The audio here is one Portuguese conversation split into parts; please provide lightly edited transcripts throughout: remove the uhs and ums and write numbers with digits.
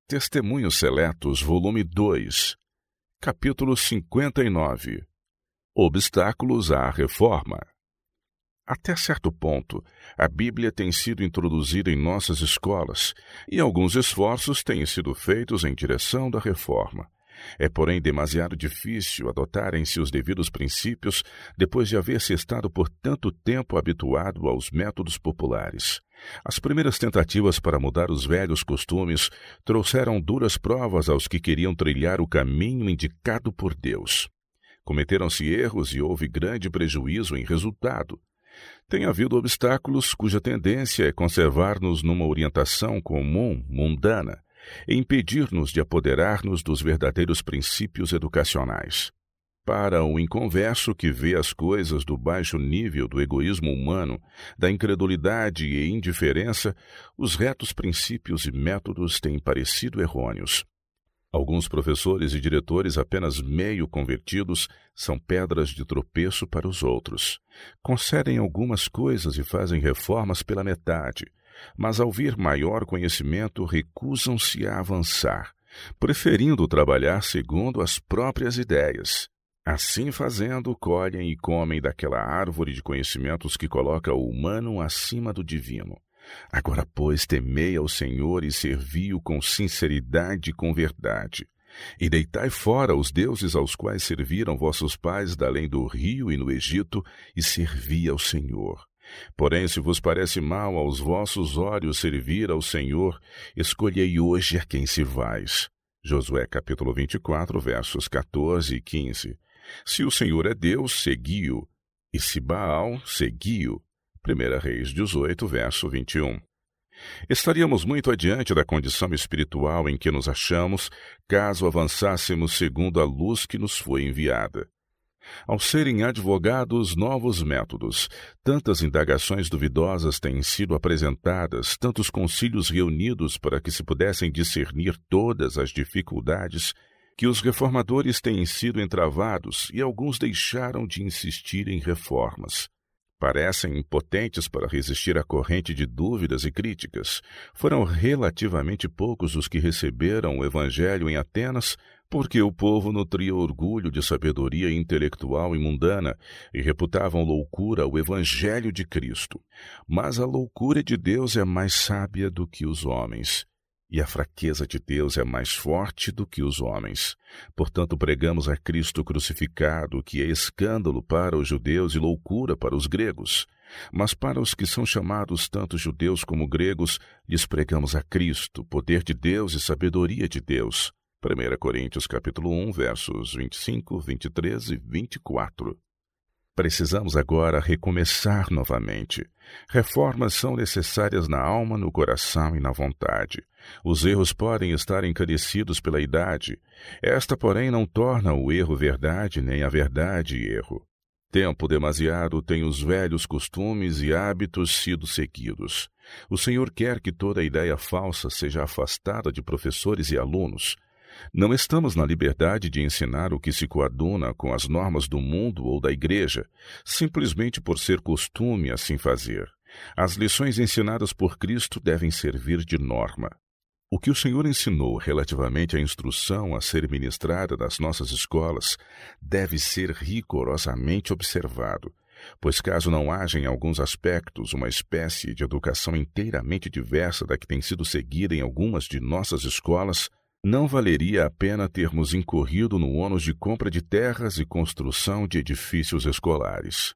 Testemunhos Seletos, volume 2, capítulo 59. Obstáculos à reforma. Até certo ponto, a Bíblia tem sido introduzida em nossas escolas e alguns esforços têm sido feitos em direção da reforma. É, porém, demasiado difícil adotarem-se os devidos princípios depois de haver-se estado por tanto tempo habituado aos métodos populares. As primeiras tentativas para mudar os velhos costumes trouxeram duras provas aos que queriam trilhar o caminho indicado por Deus. Cometeram-se erros e houve grande prejuízo em resultado. Tem havido obstáculos cuja tendência é conservar-nos numa orientação comum, mundana, e impedir-nos de apoderar-nos dos verdadeiros princípios educacionais. Para o inconverso que vê as coisas do baixo nível do egoísmo humano, da incredulidade e indiferença, os retos princípios e métodos têm parecido errôneos. Alguns professores e diretores apenas meio convertidos são pedras de tropeço para os outros. Concedem algumas coisas e fazem reformas pela metade, mas ao vir maior conhecimento recusam-se a avançar, preferindo trabalhar segundo as próprias ideias. Assim fazendo, colhem e comem daquela árvore de conhecimentos que coloca o humano acima do divino. Agora, pois, temei ao Senhor e servi-o com sinceridade e com verdade. E deitai fora os deuses aos quais serviram vossos pais da além do rio e no Egito, e servi ao Senhor. Porém, se vos parece mal aos vossos olhos servir ao Senhor, escolhei hoje a quem sirvais. Josué capítulo 24, versos 14 e 15. Se o Senhor é Deus, segui-o, e se Baal, segui-o. 1 Reis 18, verso 21. Estaríamos muito adiante da condição espiritual em que nos achamos, caso avançássemos segundo a luz que nos foi enviada. Ao serem advogados novos métodos, tantas indagações duvidosas têm sido apresentadas, tantos concílios reunidos para que se pudessem discernir todas as dificuldades, que os reformadores têm sido entravados e alguns deixaram de insistir em reformas. Parecem impotentes para resistir à corrente de dúvidas e críticas. Foram relativamente poucos os que receberam o Evangelho em Atenas, porque o povo nutria orgulho de sabedoria intelectual e mundana e reputavam loucura o Evangelho de Cristo. Mas a loucura de Deus é mais sábia do que os homens, e a fraqueza de Deus é mais forte do que os homens. Portanto, pregamos a Cristo crucificado, que é escândalo para os judeus e loucura para os gregos. Mas para os que são chamados tanto judeus como gregos, lhes pregamos a Cristo, poder de Deus e sabedoria de Deus. 1 Coríntios capítulo 1, versos 25, 23 e 24. Precisamos agora recomeçar novamente. Reformas são necessárias na alma, no coração e na vontade. Os erros podem estar encarecidos pela idade. Esta, porém, não torna o erro verdade, nem a verdade erro. Tempo demasiado tem os velhos costumes e hábitos sido seguidos. O Senhor quer que toda ideia falsa seja afastada de professores e alunos. Não estamos na liberdade de ensinar o que se coaduna com as normas do mundo ou da igreja, simplesmente por ser costume assim fazer. As lições ensinadas por Cristo devem servir de norma. O que o Senhor ensinou relativamente à instrução a ser ministrada nas nossas escolas deve ser rigorosamente observado, pois caso não haja em alguns aspectos uma espécie de educação inteiramente diversa da que tem sido seguida em algumas de nossas escolas, não valeria a pena termos incorrido no ônus de compra de terras e construção de edifícios escolares.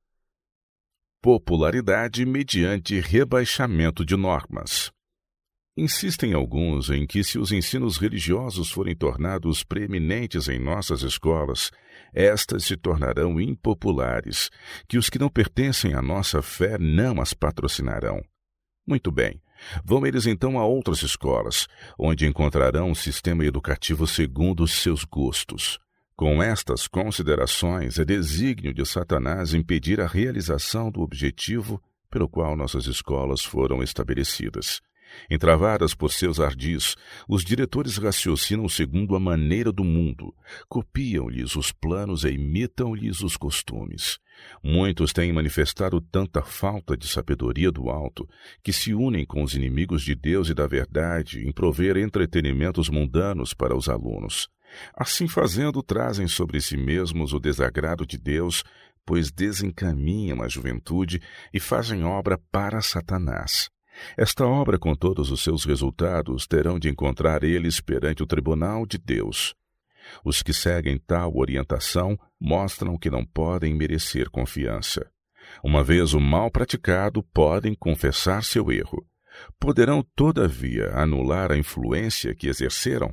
Popularidade mediante rebaixamento de normas. Insistem alguns em que, se os ensinos religiosos forem tornados preeminentes em nossas escolas, estas se tornarão impopulares, que os que não pertencem à nossa fé não as patrocinarão. Muito bem. Vão eles então a outras escolas, onde encontrarão um sistema educativo segundo os seus gostos. Com estas considerações, é desígnio de Satanás impedir a realização do objetivo pelo qual nossas escolas foram estabelecidas. Entravadas por seus ardis, os diretores raciocinam segundo a maneira do mundo, copiam-lhes os planos e imitam-lhes os costumes. Muitos têm manifestado tanta falta de sabedoria do alto que se unem com os inimigos de Deus e da verdade em prover entretenimentos mundanos para os alunos. Assim fazendo, trazem sobre si mesmos o desagrado de Deus, pois desencaminham a juventude e fazem obra para Satanás. Esta obra, com todos os seus resultados, terão de encontrar eles perante o tribunal de Deus. Os que seguem tal orientação mostram que não podem merecer confiança. Uma vez o mal praticado, podem confessar seu erro. Poderão, todavia, anular a influência que exerceram?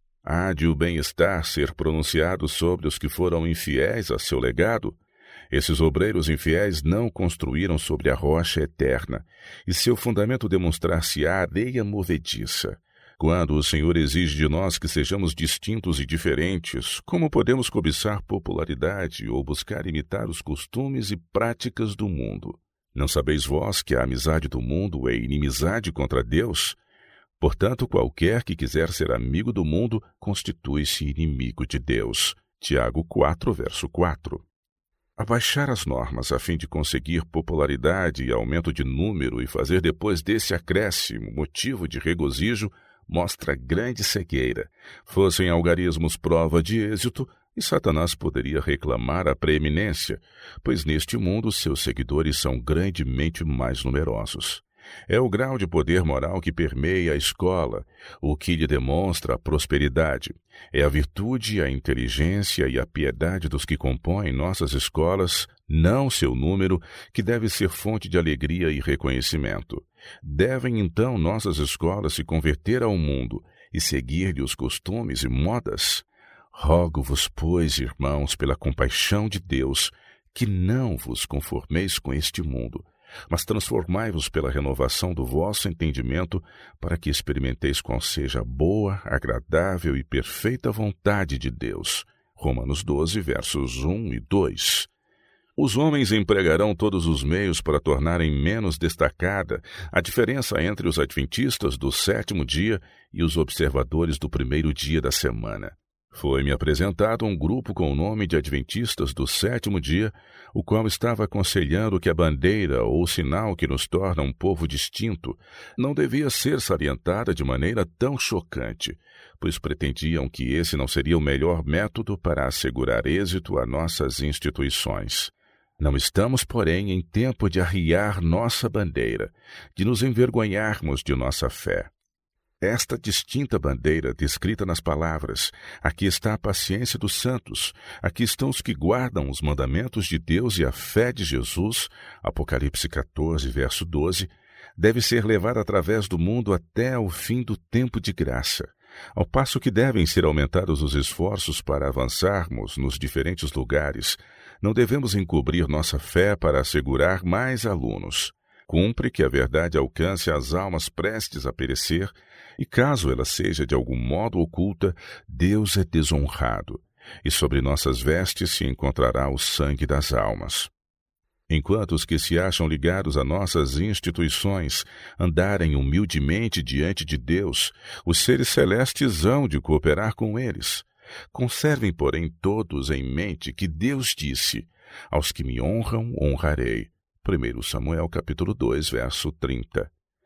Há de o bem-estar ser pronunciado sobre os que foram infiéis a seu legado? Esses obreiros infiéis não construíram sobre a rocha eterna, e seu fundamento demonstrar-se-á areia movediça. Quando o Senhor exige de nós que sejamos distintos e diferentes, como podemos cobiçar popularidade ou buscar imitar os costumes e práticas do mundo? Não sabeis vós que a amizade do mundo é inimizade contra Deus? Portanto, qualquer que quiser ser amigo do mundo, constitui-se inimigo de Deus. Tiago 4, verso 4. Abaixar as normas a fim de conseguir popularidade e aumento de número e fazer depois desse acréscimo motivo de regozijo mostra grande cegueira. Fossem algarismos prova de êxito, e Satanás poderia reclamar a preeminência, pois neste mundo seus seguidores são grandemente mais numerosos. É o grau de poder moral que permeia a escola, o que lhe demonstra a prosperidade. É a virtude, a inteligência e a piedade dos que compõem nossas escolas, não seu número, que deve ser fonte de alegria e reconhecimento. Devem, então, nossas escolas se converter ao mundo e seguir-lhe os costumes e modas? Rogo-vos, pois, irmãos, pela compaixão de Deus, que não vos conformeis com este mundo, mas transformai-vos pela renovação do vosso entendimento, para que experimenteis qual seja a boa, agradável e perfeita vontade de Deus. Romanos 12, versos 1 e 2. Os homens empregarão todos os meios para tornarem menos destacada a diferença entre os adventistas do sétimo dia e os observadores do primeiro dia da semana. Foi-me apresentado um grupo com o nome de Adventistas do sétimo dia, o qual estava aconselhando que a bandeira ou sinal que nos torna um povo distinto não devia ser salientada de maneira tão chocante, pois pretendiam que esse não seria o melhor método para assegurar êxito a nossas instituições. Não estamos, porém, em tempo de arriar nossa bandeira, de nos envergonharmos de nossa fé. Esta distinta bandeira descrita nas palavras, aqui está a paciência dos santos, aqui estão os que guardam os mandamentos de Deus e a fé de Jesus, Apocalipse 14, verso 12, deve ser levada através do mundo até o fim do tempo de graça, ao passo que devem ser aumentados os esforços para avançarmos nos diferentes lugares. Não devemos encobrir nossa fé para assegurar mais alunos. Cumpre que a verdade alcance as almas prestes a perecer, e caso ela seja de algum modo oculta, Deus é desonrado, e sobre nossas vestes se encontrará o sangue das almas. Enquanto os que se acham ligados a nossas instituições andarem humildemente diante de Deus, os seres celestes hão de cooperar com eles. Conservem, porém, todos em mente que Deus disse: aos que me honram, honrarei. 1 Samuel capítulo 2, verso 30.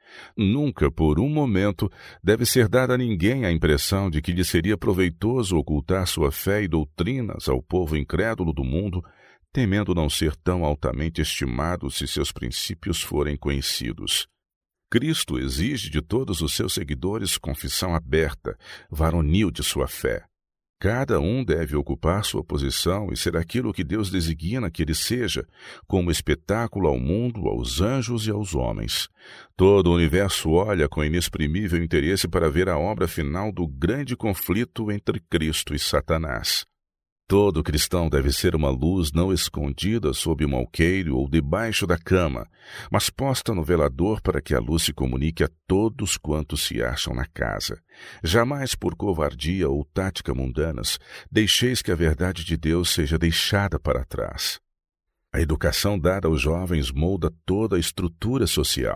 Nunca, por um momento, deve ser dada a ninguém a impressão de que lhe seria proveitoso ocultar sua fé e doutrinas ao povo incrédulo do mundo, temendo não ser tão altamente estimado se seus princípios forem conhecidos. Cristo exige de todos os seus seguidores confissão aberta, varonil de sua fé. Cada um deve ocupar sua posição e ser aquilo que Deus designa que ele seja, como espetáculo ao mundo, aos anjos e aos homens. Todo o universo olha com inexprimível interesse para ver a obra final do grande conflito entre Cristo e Satanás. Todo cristão deve ser uma luz não escondida sob um alqueire ou debaixo da cama, mas posta no velador para que a luz se comunique a todos quantos se acham na casa. Jamais por covardia ou tática mundanas deixeis que a verdade de Deus seja deixada para trás. A educação dada aos jovens molda toda a estrutura social.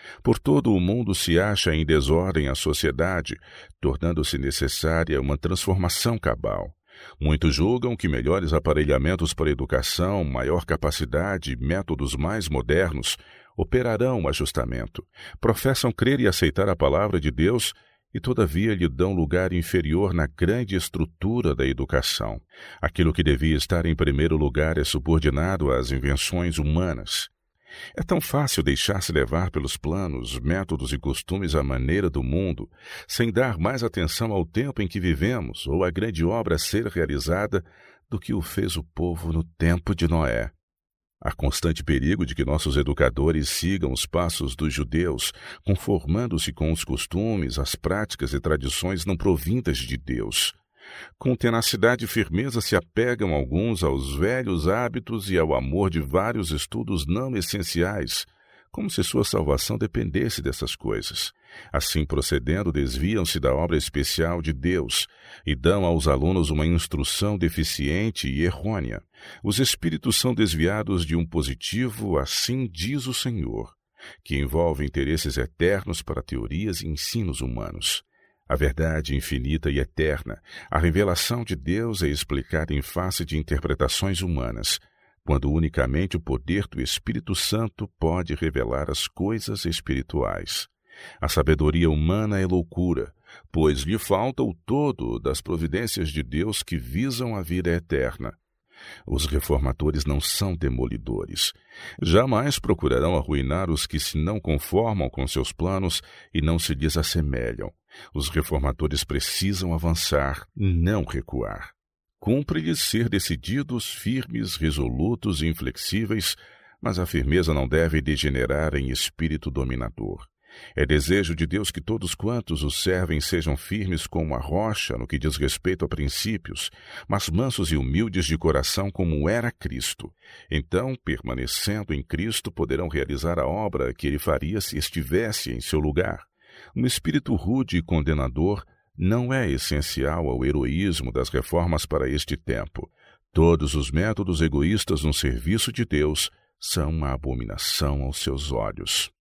Por todo o mundo se acha em desordem a sociedade, tornando-se necessária uma transformação cabal. Muitos julgam que melhores aparelhamentos para a educação, maior capacidade e métodos mais modernos operarão o ajustamento. Professam crer e aceitar a palavra de Deus e, todavia, lhe dão lugar inferior na grande estrutura da educação. Aquilo que devia estar em primeiro lugar é subordinado às invenções humanas. É tão fácil deixar-se levar pelos planos, métodos e costumes à maneira do mundo, sem dar mais atenção ao tempo em que vivemos ou à grande obra a ser realizada do que o fez o povo no tempo de Noé. Há constante perigo de que nossos educadores sigam os passos dos judeus, conformando-se com os costumes, as práticas e tradições não provindas de Deus. Com tenacidade e firmeza se apegam alguns aos velhos hábitos e ao amor de vários estudos não essenciais, como se sua salvação dependesse dessas coisas. Assim procedendo, desviam-se da obra especial de Deus e dão aos alunos uma instrução deficiente e errônea. Os espíritos são desviados de um positivo, assim diz o Senhor, que envolve interesses eternos para teorias e ensinos humanos. A verdade infinita e eterna, a revelação de Deus é explicada em face de interpretações humanas, quando unicamente o poder do Espírito Santo pode revelar as coisas espirituais. A sabedoria humana é loucura, pois lhe falta o todo das providências de Deus que visam a vida eterna. Os reformadores não são demolidores. Jamais procurarão arruinar os que se não conformam com seus planos e não se lhes assemelham. Os reformadores precisam avançar, não recuar. Cumpre-lhes ser decididos, firmes, resolutos e inflexíveis, mas a firmeza não deve degenerar em espírito dominador. É desejo de Deus que todos quantos o servem sejam firmes como a rocha no que diz respeito a princípios, mas mansos e humildes de coração como era Cristo. Então, permanecendo em Cristo, poderão realizar a obra que ele faria se estivesse em seu lugar. Um espírito rude e condenador não é essencial ao heroísmo das reformas para este tempo. Todos os métodos egoístas no serviço de Deus são uma abominação aos seus olhos.